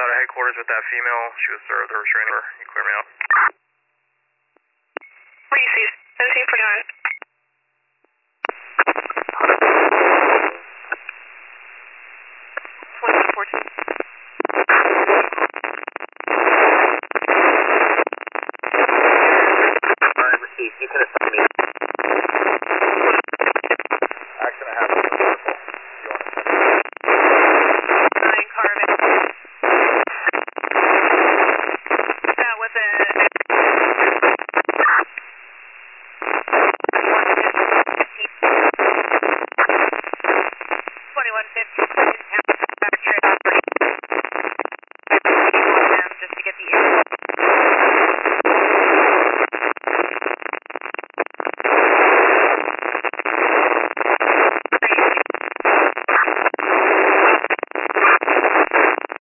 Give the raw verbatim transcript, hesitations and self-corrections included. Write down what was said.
out of headquarters with that female. She was served the restraining order. You clear me out. Reese's